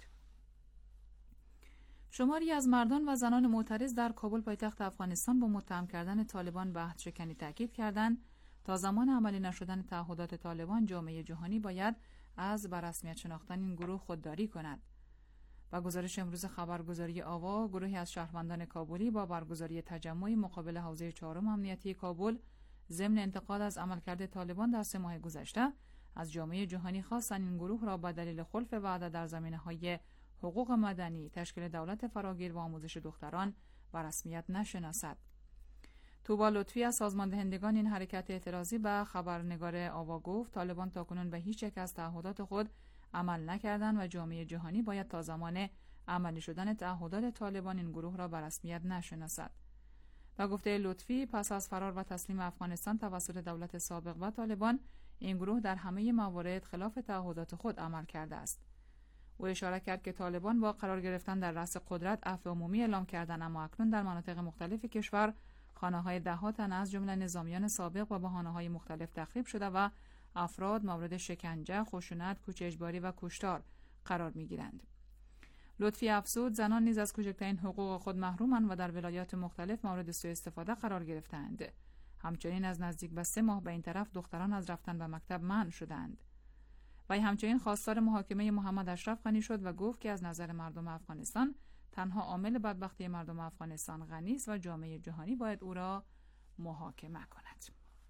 شماری از مردان و زنان معترض در کابل پایتخت افغانستان با متهم کردن طالبان به عهدشکنی تاکید کردند تا زمان عملی نشدن تعهدات طالبان جامعه جهانی باید از به رسمیت شناختن این گروه خودداری کند. با گزارش امروز خبرگزاری آوا، گروهی از شهروندان کابلی با برگزاری تجمعی مقابل حوزه چهارم امنیتی کابل ضمن انتقاد از عملکرد طالبان در سه ماه گذشته از جامعه جهانی خواستند این گروه را به دلیل خلف وعده در زمینه‌های حقوق مدنی، تشکیل دولت فراگیر و آموزش دختران و رسمیت نشناسد. توبا لطفی از سازماندهندگان این حرکت اعتراضی به خبرنگار آوا گفت طالبان تاکنون به هیچ یک از تعهدات خود عمل نکردند و جامعه جهانی باید تا زمان عملی شدن تعهدات طالبان این گروه را به رسمیت نشناسد. و گفته لطفی پس از فرار و تسلیم افغانستان توسط دولت سابق و طالبان این گروه در همه موارد خلاف تعهدات خود عمل کرده است. او اشاره کرد که طالبان با قرار گرفتن در رأس قدرت عفو عمومی اعلام کردند اما اکنون در مناطق مختلف کشور خانه‌های ده‌ها تن از جمله نظامیان سابق با بهانه‌های مختلف تخریب شده و افراد مورد شکنجه، خشونت، کوچ اجباری و کشتار قرار می‌گیرند. لطفی افزود زنان نیز از کوچکترین حقوق خود محرومند و در ولایات مختلف مورد سوء استفاده قرار گرفتند. همچنین از نزدیک به سه ماه به این طرف دختران از رفتن به مکتب منع شدند. و همچنین خواستار محاکمه محمد اشرف غنی شد و گفت که از نظر مردم افغانستان تنها عامل بدبختی مردم افغانستان غنی است و جامعه جهانی باید او را محاکمه کند.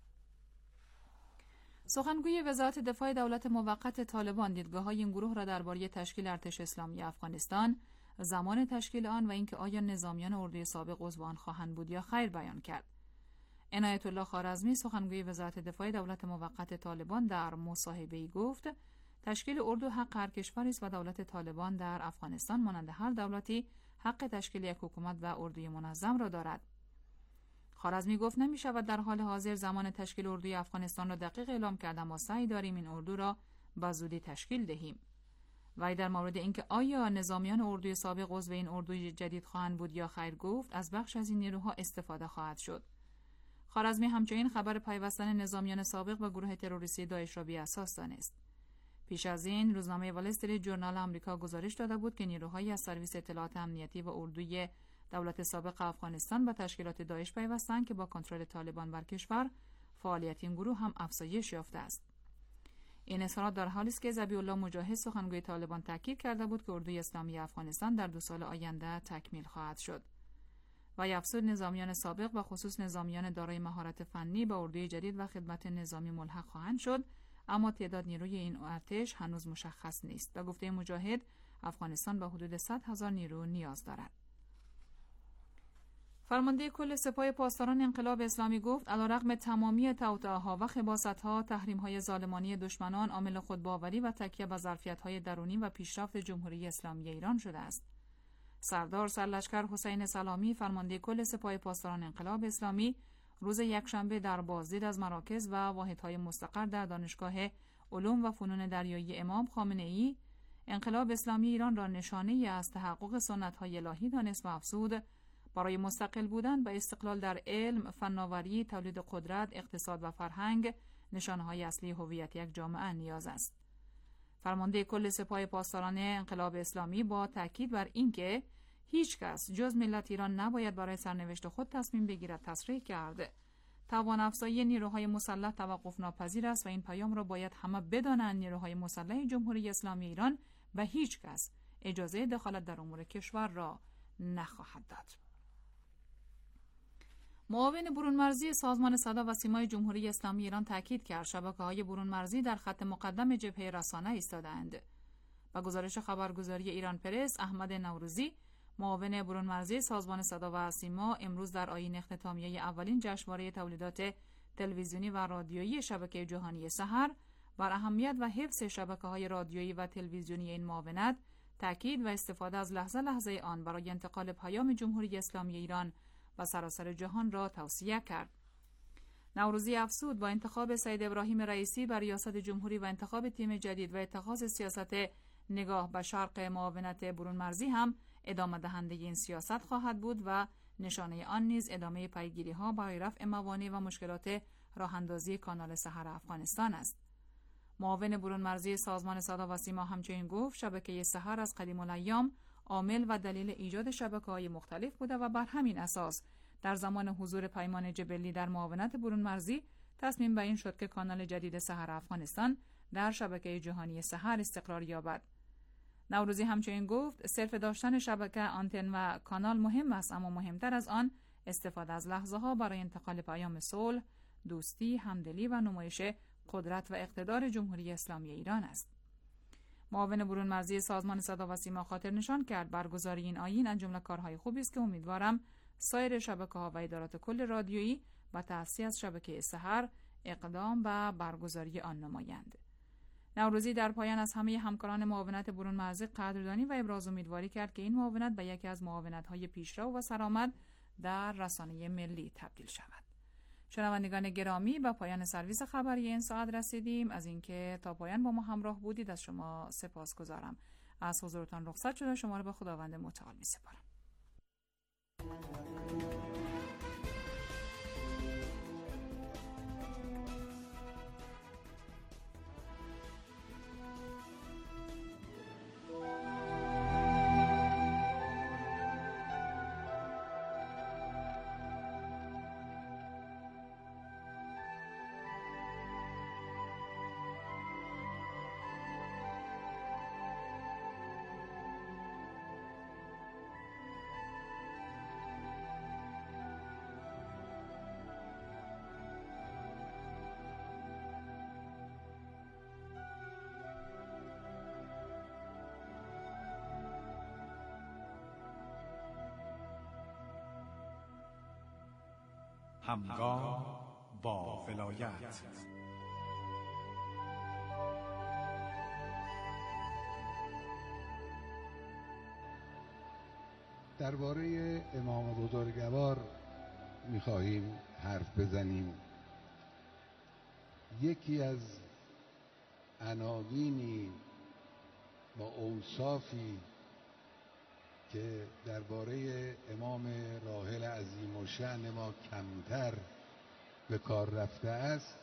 سخنگوی وزارت دفاع دولت موقت طالبان دیدگاه‌های این گروه را درباره تشکیل ارتش اسلامی افغانستان، زمان تشکیل آن و اینکه آیا نظامیان اردوی سابق عضو آن خواهند بود یا خیر بیان کرد. عنایت الله خوارزمی سخنگوی وزارت دفاع دولت موقت طالبان در مصاحبه‌ای گفت تشکیل اردو حق هر کشوری است و دولت طالبان در افغانستان مانند هر دولتی حق تشکیل یک حکومت و اردوی منظم را دارد. خوارزمی گفت نمی شود در حال حاضر زمان تشکیل اردوی افغانستان را دقیق اعلام کرد اما سعی داریم این اردو را به زودی تشکیل دهیم. و در مورد اینکه آیا نظامیان اردوی سابق عضو این اردوی جدید خواهند بود یا خیر گفت از بخش از این نیروها استفاده خواهد شد. خوارزمی همچنین خبر پیوستن نظامیان سابق به گروه تروریستی داعش را بی اساس دانست. پیش از این روزنامه وال استریت ژورنال آمریکا گزارش داده بود که نیروهایی از سرویس اطلاعات امنیتی و اردوی دولت سابق افغانستان به تشکیلات داعش پیوستند که با کنترل طالبان بر کشور فعالیت این گروه هم افزایش یافته است. این اظهارات در حالی است که ذبیح الله مجاهد سخنگوی طالبان تاکید کرده بود که اردوی اسلامی افغانستان در دو سال آینده تکمیل خواهد شد. و افزود نظامیان سابق و خصوص نظامیان دارای مهارت فنی به اردوی جدید و خدمت نظامی ملحق خواهند شد اما تعداد نیروی این ارتش هنوز مشخص نیست. به گفته مجاهد افغانستان به حدود صد هزار نیرو نیاز دارد. فرمانده کل سپاه پاسداران انقلاب اسلامی گفت علیرغم تمامی توطئه‌ها و خباثت‌ها، تحریم‌های ظالمانه دشمنان عامل خودباوری و تکیه به ظرفیت‌های درونی و پیشرفت جمهوری اسلامی ایران شده است. سردار سرلشکر حسین سلامی فرمانده کل سپاه پاسداران انقلاب اسلامی روز یکشنبه در بازدید از مراکز و واحدهای مستقر در دانشگاه علوم و فنون دریایی امام خامنه‌ای انقلاب اسلامی ایران را نشانه‌ای از تحقق سنت‌های الهی دانست و افزود برای مستقل بودن به استقلال در علم، فناوری، تولید قدرت، اقتصاد و فرهنگ نشانه‌های اصلی هویت یک جامعه نیاز است. فرمانده کل سپاه پاسداران انقلاب اسلامی با تاکید بر اینکه هیچ کس جز ملت ایران نباید برای سرنوشت خود تصمیم بگیرد تصریح کرد توان افزایی نیروهای مسلح توقف ناپذیر است و این پیام را باید همه بدانند. نیروهای مسلح جمهوری اسلامی ایران به هیچ کس اجازه دخالت در امور کشور را نخواهد داد. معاون برون مرزی سازمان صدا و سیمای جمهوری اسلامی ایران تاکید کرد شبکه‌های برون مرزی در خط مقدم جبهه رسانه ایستاده‌اند. با گزارش خبرگزاری ایران پرس، احمد نوروزی معاون برون مرزی سازمان صدا و سیما امروز در آیین اختتامیه اولین جشنواره تولیدات تلویزیونی و رادیویی شبکه جهانی سحر بر اهمیت و حفظ شبکه‌های رادیویی و تلویزیونی این معاونت تاکید و استفاده از لحظه لحظه آن برای انتقال پیام جمهوری اسلامی ایران و سراسر جهان را توصیه کرد. نوروزی افزود با انتخاب سید ابراهیم رئیسی بر ریاست جمهوری و انتخاب تیم جدید و اتخاذ سیاست نگاه به شرق معاونت برون مرزی هم ادامه دهنده این سیاست خواهد بود و نشانه آن نیز ادامه پیگیری ها برای رفع موانع و مشکلات راه اندازی کانال سحر افغانستان است. معاون برون مرزی سازمان صدا و سیما همچنین گفت شبکه سحر از قدیم الایام عامل و دلیل ایجاد شبکه‌های مختلف بوده و بر همین اساس در زمان حضور پیمان جبلی در معاونت برون مرزی تصمیم به این شد که کانال جدید سحر افغانستان در شبکه جهانی سحر استقرار یابد. نوروزی همچنین گفت صرف داشتن شبکه، آنتن و کانال مهم است، اما مهمتر از آن استفاده از لحظه ها برای انتقال پیام صلح، دوستی، همدلی و نمایش قدرت و اقتدار جمهوری اسلامی ایران است. معاون برون مرزی سازمان صدا و سیما خاطر نشان کرد برگزاری این آیین از جمله کارهای خوبی است که امیدوارم سایر شبکه‌ها و ادارات کل رادیویی با تأسیس از شبکه سحر اقدام به برگزاری آن نمایند. نوروزی در پایان از همه همکاران معاونت برون مرزی قدردانی و ابراز امیدواری کرد که این معاونت به یکی از معاونت‌های پیشرو و سرآمد در رسانه ملی تبدیل شود. شنوندگان گرامی، به پایان سرویس خبری این ساعت رسیدیم. از اینکه تا پایان با ما همراه بودید از شما سپاسگزارم. از حضورتان رخصت شده شما را به خداوند متعال می‌سپارم. همگام با ولایت. درباره امام بزرگوار می‌خواهیم حرف بزنیم. یکی از عناوینی و اوصافی که درباره امام راحل عظیم الشأن ما کمتر به کار رفته است،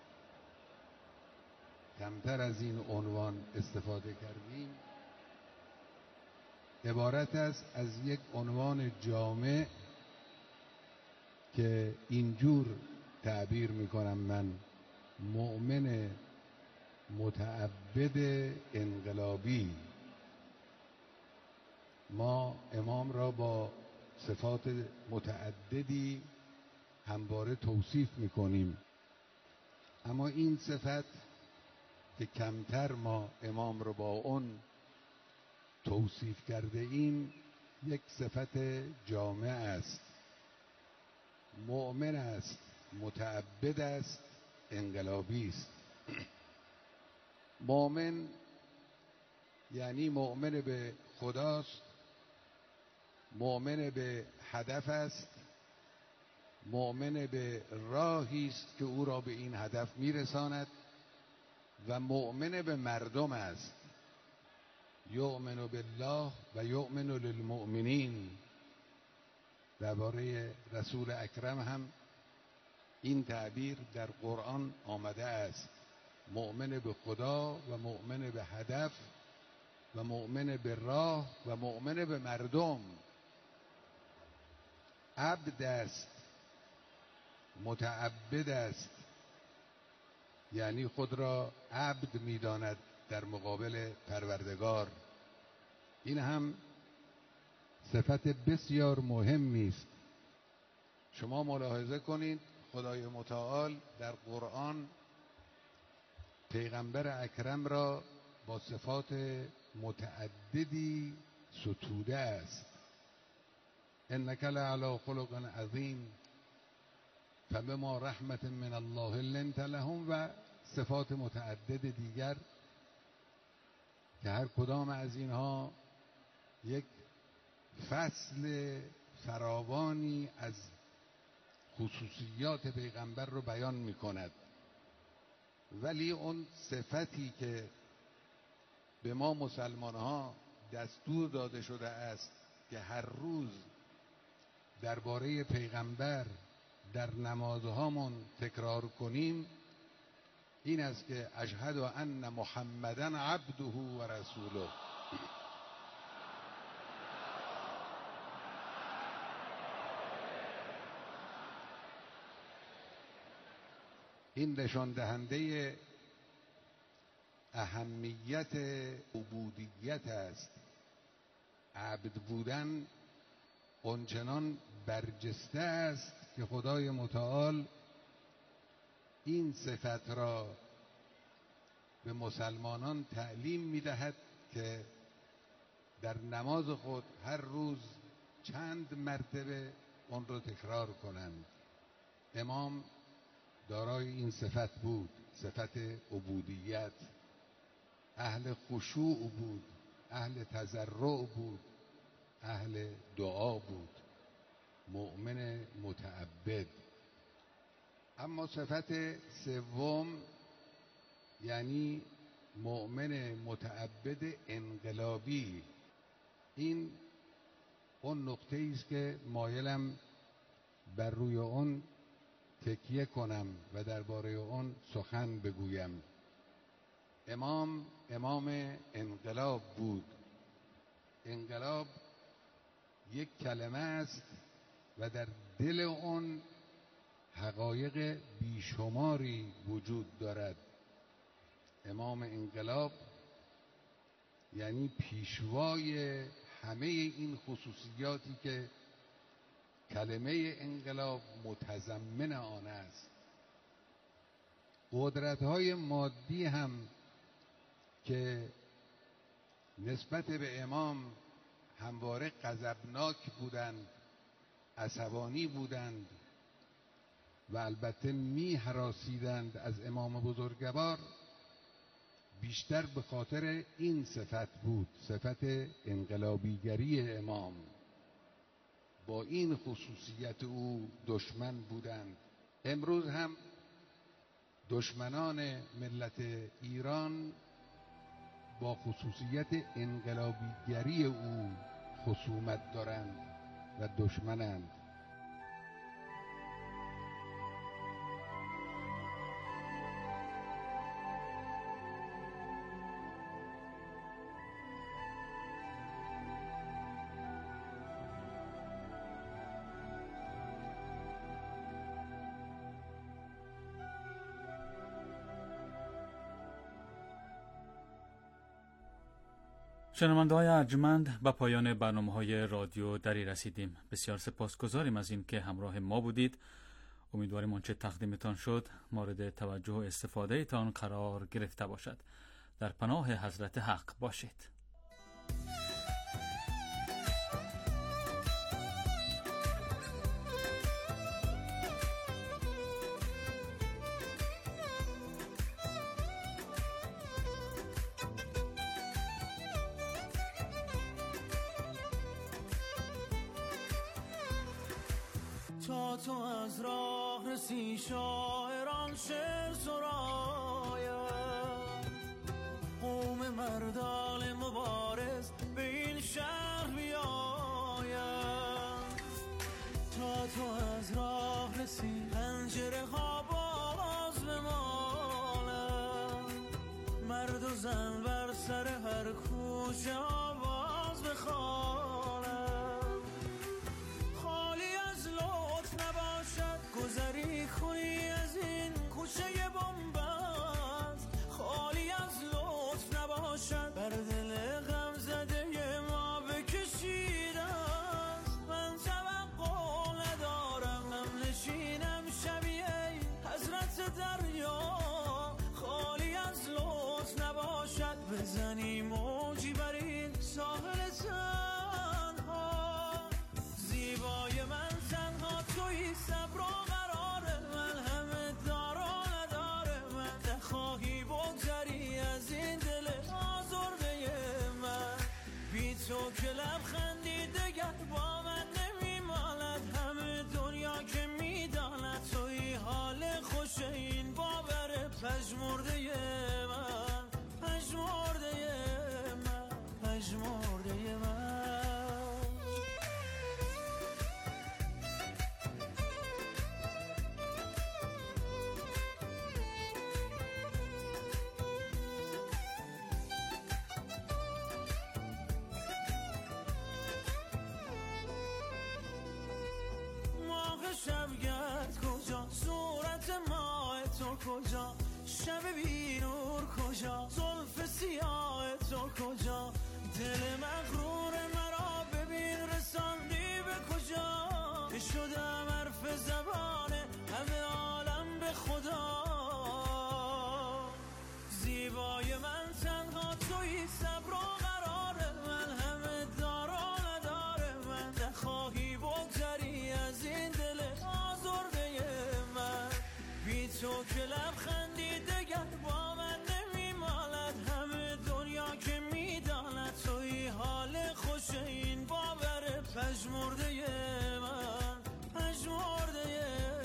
کمتر از این عنوان استفاده کردیم، عبارت است از یک عنوان جامع که اینجور تعبیر میکنم من: مؤمن متعبد انقلابی. ما امام را با صفات متعددی همواره توصیف میکنیم، اما این صفت که کمتر ما امام رو با اون توصیف کرده ایم یک صفت جامع است. مؤمن است، متعبد است، انقلابی است. مؤمن یعنی مؤمن به خداست، مؤمن به هدف است، مؤمن به راهی است که او را به این هدف میرساند و مؤمن به مردم است. یؤمن بالله و یؤمن للمؤمنین. درباره رسول اکرم هم این تعبیر در قرآن آمده است. مؤمن به خدا و مؤمن به هدف و مؤمن به راه و مؤمن به مردم. عبد است، متعبد است، یعنی خود را عبد می‌داند در مقابل پروردگار. این هم صفت بسیار مهمی است. شما ملاحظه کنید خدای متعال در قرآن پیغمبر اکرم را با صفات متعددی ستوده است. انک لعلی خلق عظیم فبما رحمت من الله لنت لهم و صفات متعدد دیگر که هر کدام از اینها یک فصل فراوانی از خصوصیات پیغمبر رو بیان می کند. ولی اون صفتی که به ما مسلمان ها دستور داده شده است که هر روز درباره پیغمبر در نمازهامون تکرار کنیم این است که اشهد ان محمدن عبده و رسوله. این نشان دهنده اهمیت عبودیت است. عبد بودن اونچنان برجسته است که خدای متعال این صفت را به مسلمانان تعلیم می‌دهد که در نماز خود هر روز چند مرتبه اون را تکرار کنند. امام دارای این صفت بود، صفت عبودیت. اهل خشوع بود، اهل تضرع بود، اهل دعا بود، مؤمن متعبد. اما صفت سوم یعنی مؤمن متعبد انقلابی، این اون نقطه است که مایلم بر روی اون تکیه کنم و درباره اون سخن بگویم. امام امام انقلاب بود. انقلاب یک کلمه است و در دل اون حقایق بیشماری وجود دارد. امام انقلاب یعنی پیشوای همه این خصوصیاتی که کلمه انقلاب متضمن آن است. قدرت‌های مادی هم که نسبت به امام همواره غضبناک بودند، عصبانی بودند و البته می هراسیدند از امام بزرگوار، بیشتر به خاطر این صفت بود، صفت انقلابیگری امام. با این خصوصیت او دشمن بودند. امروز هم دشمنان ملت ایران با خصوصیت انقلابیگری او خصومت دارند و دشمنند. شنونده های ارجمند، به پایان برنامه های رادیو دری رسیدیم. بسیار سپاسگزاریم از این که همراه ما بودید. امیدواریم آنچه تقدیمتان شد مورد توجه و استفاده تان قرار گرفته باشد. در پناه حضرت حق باشید. تا تو از راه رسی شاعران شعر سراید، قوم مردان مبارز به این شهر بیاید. تا تو از راه رسی پنجره ها باز بمالد، مرد و زن بر سر هر کوچه آواز بخوانند. گذری کنی از این کوچه بنبست، خالی از لطف نباشد، بر دل غم زده ما بکشیده است. من توقع ندارم هم نشینم شبیه حضرت دریا، خالی از لطف نباشد، بزنی موجی بر این ساحل تنها. زیبای من تنها تویی، صبر تو که لبخندی دگر با من نمیماند. همه دنیا که میداند توی حال خوش این باور پژمرده من، پژمرده من، پژمرده من. شبگرد کجا، صورت ماه تو کجا، شب بیرور کجا، زلف سیاه تو کجا، دل مغرور مرا ببین رساندی به کجا، که شدم حرف زبان همه عالم به خدا. زیبای من تنها تویی، صبر و قرار من، همه دار و نداره من، نخواهی بگذری از این دل آزرده من. بی تو که لبخندی دگر با من نمیماند، همه دنیا که میداند توی حال خوش این باور پژمرده من، پژمرده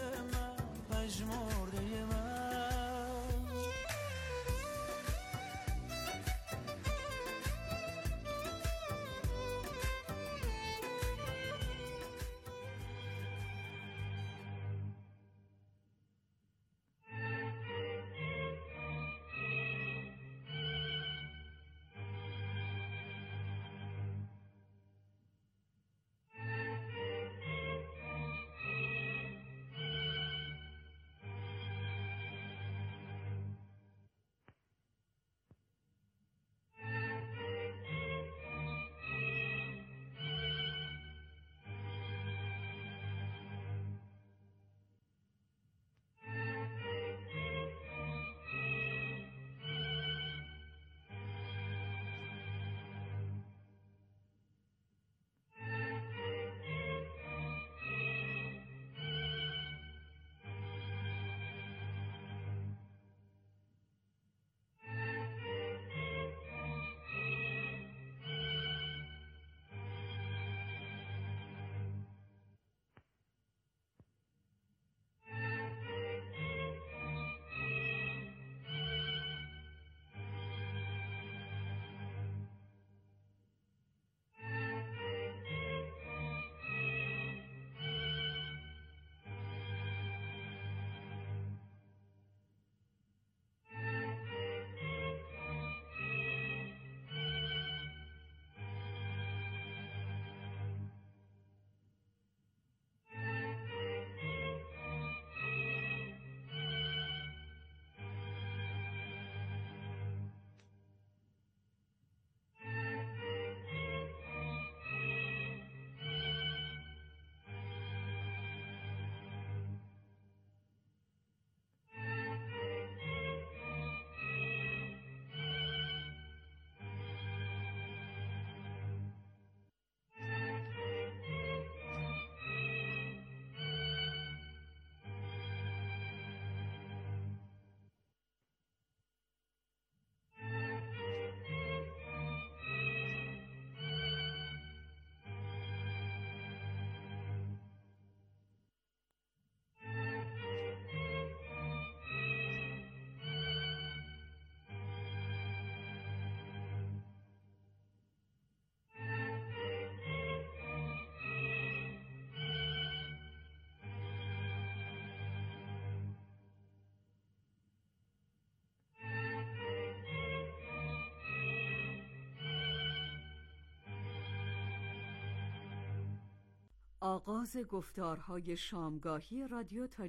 آغاز گفتارهای شامگاهی رادیو تاجیک